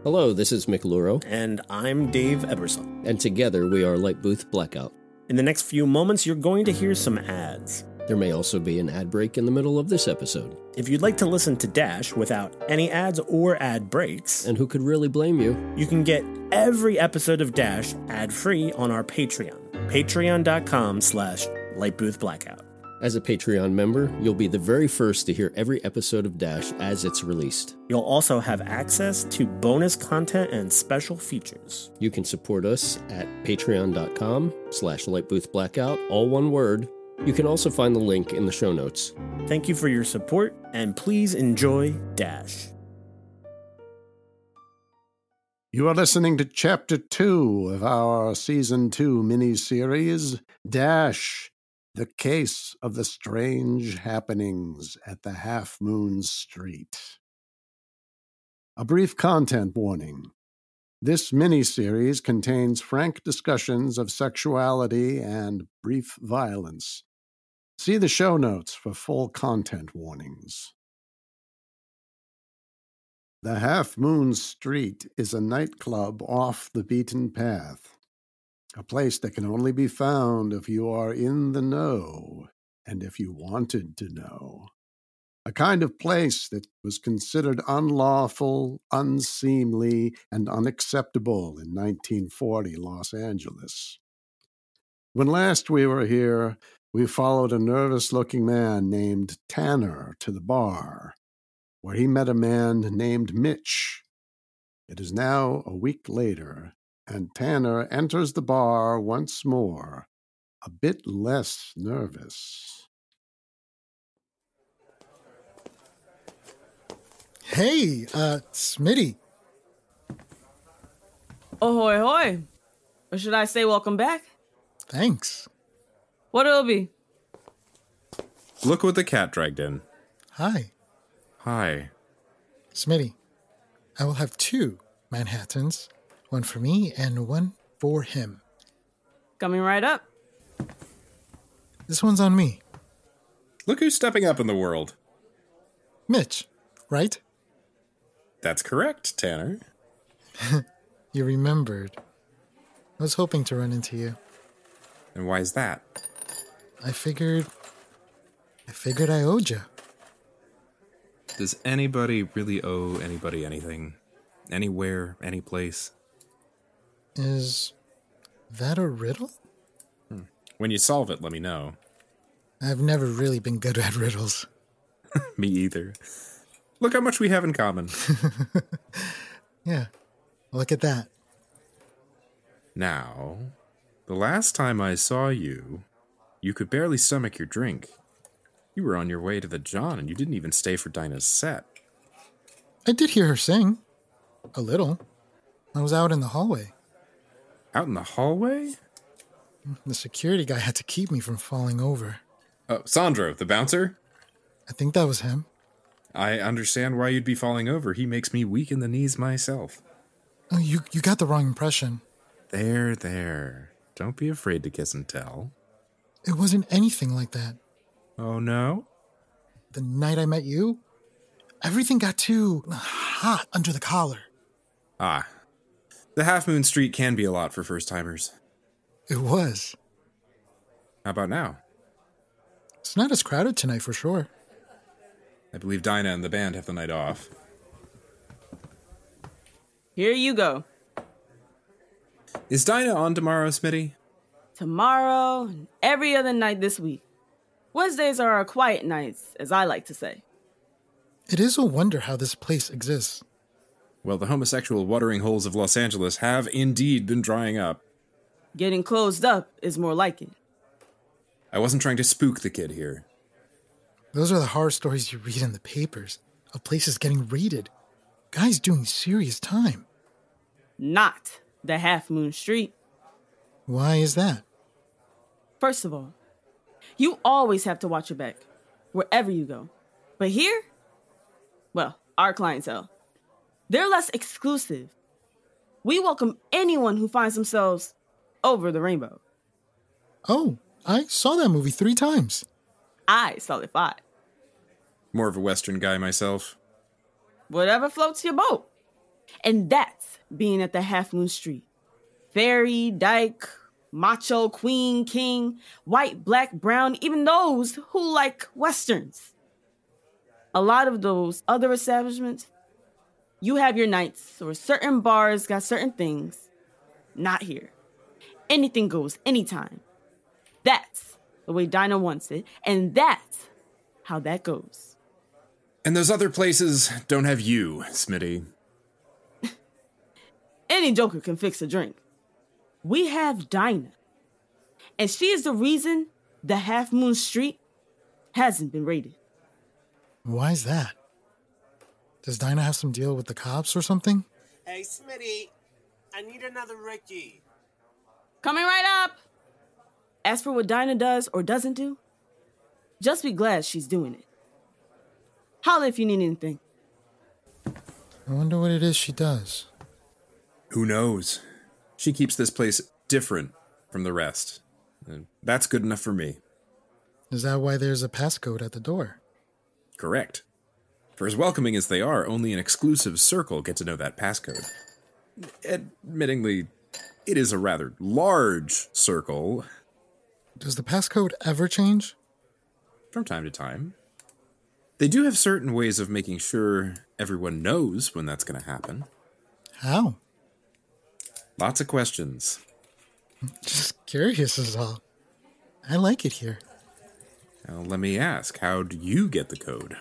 Hello, this is Mick Luro. And I'm Dave Ebersol. And together we are Light Booth Blackout. In the next few moments, you're going to hear some ads. There may also be an ad break in the middle of this episode. If you'd like to listen to Dash without any ads or ad breaks, and who could really blame you, you can get every episode of Dash ad-free on our Patreon. Patreon.com/LightBoothBlackout. As a Patreon member, you'll be the very first to hear every episode of Dash as it's released. You'll also have access to bonus content and special features. You can support us at patreon.com/LightBoothBlackout, all one word. You can also find the link in the show notes. Thank you for your support, and please enjoy Dash. You are listening to Chapter 2 of our Season 2 miniseries, Dash, the Case of the Strange Happenings at the Half Moon Street. A brief content warning. This miniseries contains frank discussions of sexuality and brief violence. See the show notes for full content warnings. The Half Moon Street is a nightclub off the beaten path, a place that can only be found if you are in the know and if you wanted to know. A kind of place that was considered unlawful, unseemly, and unacceptable in 1940 Los Angeles. When last we were here, we followed a nervous-looking man named Tanner to the bar, where he met a man named Mitch. It is now a week later, and Tanner enters the bar once more, a bit less nervous. Hey, Smitty. Ahoy, hoy. Or should I say welcome back? Thanks. What'll it be? Look what the cat dragged in. Hi. Hi. Smitty, I will have 2 Manhattans, one for me and one for him. Coming right up. This one's on me. Look who's stepping up in the world. Mitch, right? That's correct, Tanner. You remembered. I was hoping to run into you. And why is that? I figured I owed you. Does anybody really owe anybody anything? Anywhere, any place? Is that a riddle? When you solve it, let me know. I've never really been good at riddles. Me either. Look how much we have in common. Yeah, look at that. Now, the last time I saw you, you could barely stomach your drink. You were on your way to the John, and you didn't even stay for Dinah's set. I did hear her sing. A little. I was out in the hallway. Out in the hallway? The security guy had to keep me from falling over. Sandro, the bouncer? I think that was him. I understand why you'd be falling over. He makes me weak in the knees myself. Oh, you got the wrong impression. There. Don't be afraid to kiss and tell. It wasn't anything like that. Oh, no? The night I met you, everything got too hot under the collar. Ah. The Half Moon Street can be a lot for first-timers. It was. How about now? It's not as crowded tonight for sure. I believe Dinah and the band have the night off. Here you go. Is Dinah on tomorrow, Smitty? Tomorrow and every other night this week. Wednesdays are our quiet nights, as I like to say. It is a wonder how this place exists. Well, the homosexual watering holes of Los Angeles have indeed been drying up. Getting closed up is more like it. I wasn't trying to spook the kid here. Those are the horror stories you read in the papers, of places getting raided. Guys doing serious time. Not the Half Moon Street. Why is that? First of all, you always have to watch your back, wherever you go. But here, well, our clientele, they're less exclusive. We welcome anyone who finds themselves over the rainbow. Oh, I saw that movie 3 times. I saw it 5. More of a Western guy myself. Whatever floats your boat. And that's being at the Half Moon Street. Fairy, dyke, macho, queen, king, white, black, brown, even those who like westerns. A lot of those other establishments, you have your nights, or certain bars got certain things. Not here. Anything goes, anytime. That's the way Dinah wants it, and that's how that goes. And those other places don't have you, Smitty. Any joker can fix a drink. We have Dinah. And she is the reason the Half Moon Street hasn't been raided. Why's that? Does Dinah have some deal with the cops or something? Hey, Smitty, I need another Ricky. Coming right up. As for what Dinah does or doesn't do, just be glad she's doing it. Holla if you need anything. I wonder what it is she does. Who knows? She keeps this place different from the rest. And that's good enough for me. Is that why there's a passcode at the door? Correct. For as welcoming as they are, only an exclusive circle get to know that passcode. Admittingly, it is a rather large circle. Does the passcode ever change? From time to time. They do have certain ways of making sure everyone knows when that's going to happen. How? Lots of questions. Just curious is all. I like it here. Now, let me ask, how do you get the code?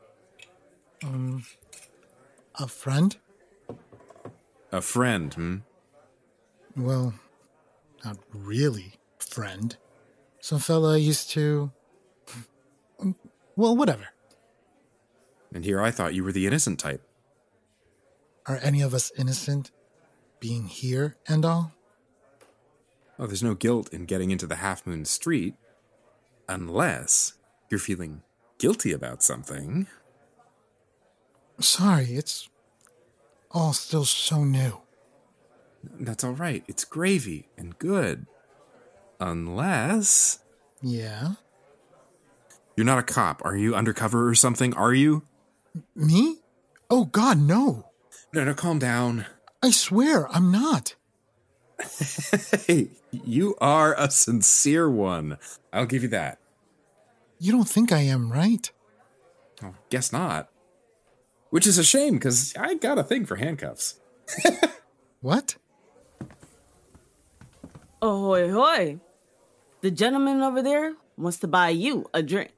A friend? A friend, Well, not really a friend. Some fella I used to... Well, whatever. And here I thought you were the innocent type. Are any of us innocent? Being here and all? Oh, there's no guilt in getting into the Half Moon Street. Unless you're feeling guilty about something. Sorry, it's all still so new. That's all right. It's gravy and good. Unless... Yeah? You're not a cop. Are you undercover or something? Are you? Me? Oh, God, no. No, calm down. I swear, I'm not. Hey, you are a sincere one. I'll give you that. You don't think I am, right? Oh, guess not. Which is a shame, because I got a thing for handcuffs. What? Ahoy, hoy. The gentleman over there wants to buy you a drink.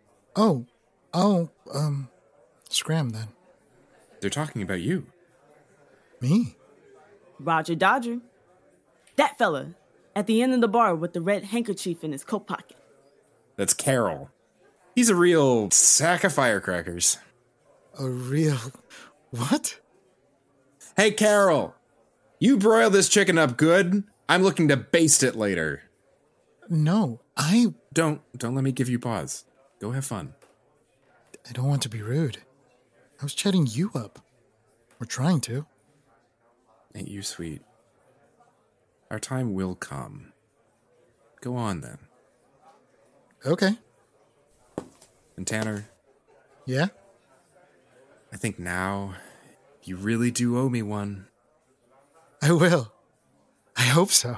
Scram then. They're talking about you. Me? Roger Dodger. That fella at the end of the bar with the red handkerchief in his coat pocket. That's Carol. He's a real sack of firecrackers. A real... What? Hey, Carol. You broil this chicken up good. I'm looking to baste it later. No, Don't let me give you pause. Go have fun. I don't want to be rude. I was chatting you up. We're trying to. Ain't you sweet? Our time will come. Go on, then. Okay. And Tanner, Yeah? I think now you really do owe me one. I will. I hope so.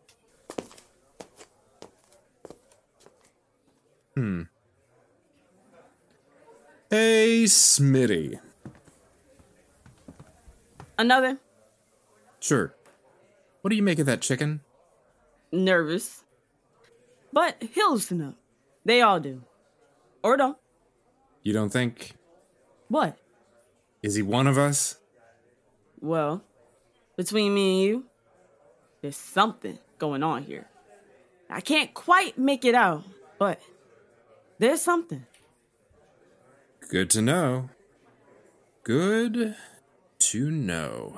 Hey, Smitty. Another? Sure. What do you make of that chicken? Nervous. But he'll loosen up. They all do. Or don't. You don't think... What? Is he one of us? Well, between me and you, there's something going on here. I can't quite make it out, but there's something. Good to know. Good to know.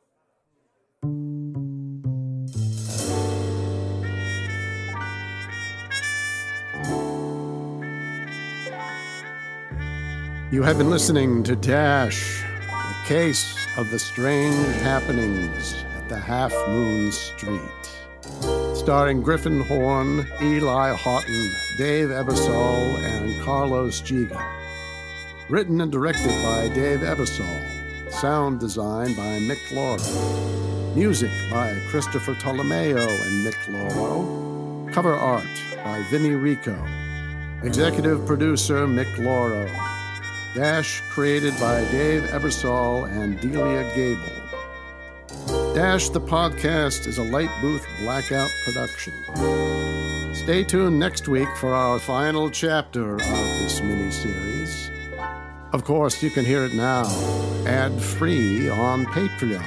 You have been listening to Dash, the case of the strange happenings at the Half Moon Street. Starring Griffin Horn, Eli Houghton, Dave Ebersol, and Carlos Giga. Written and directed by Dave Ebersol. Sound design by Mick Lauro. Music by Christopher Tolomeo and Mick Lauro. Cover art by Vinny Rico. Executive producer Mick Lauro. Dash created by Dave Ebersol and Delia Gable. Dash the podcast is a Light Booth Blackout production. Stay tuned next week for our final chapter of this miniseries. Of course, you can hear it now, ad-free on Patreon.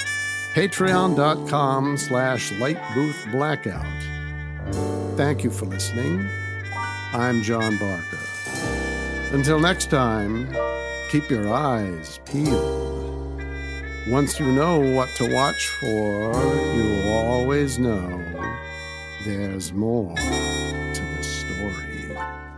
Patreon.com/lightboothblackout. Thank you for listening. I'm John Barker. Until next time, keep your eyes peeled. Once you know what to watch for, you always know there's more to the story.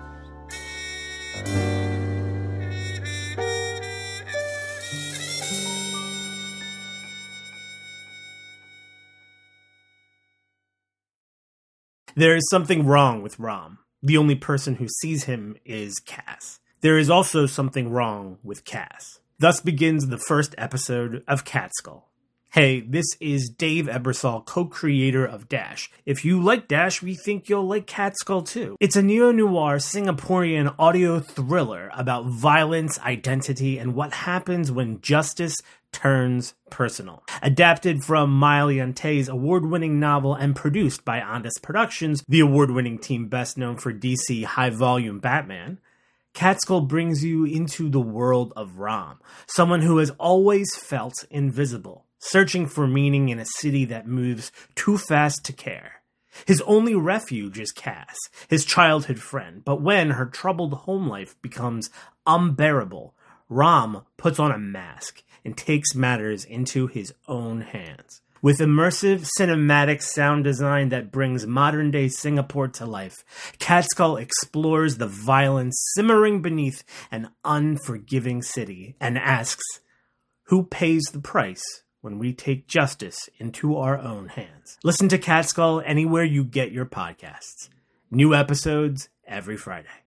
There is something wrong with Rom. The only person who sees him is Cass. There is also something wrong with Cass. Thus begins the first episode of Catskull. Hey, this is Dave Ebersol, co-creator of Dash. If you like Dash, we think you'll like Catskull too. It's a neo-noir Singaporean audio thriller about violence, identity, and what happens when justice turns personal. Adapted from Maile Yantei's award-winning novel and produced by Ondas Productions, the award-winning team best known for DC high-volume Batman, Catskull brings you into the world of Rom, someone who has always felt invisible, searching for meaning in a city that moves too fast to care. His only refuge is Cass, his childhood friend, but when her troubled home life becomes unbearable, Rom puts on a mask and takes matters into his own hands. With immersive cinematic sound design that brings modern-day Singapore to life, Catskull explores the violence simmering beneath an unforgiving city and asks, who pays the price when we take justice into our own hands? Listen to Catskull anywhere you get your podcasts. New episodes every Friday.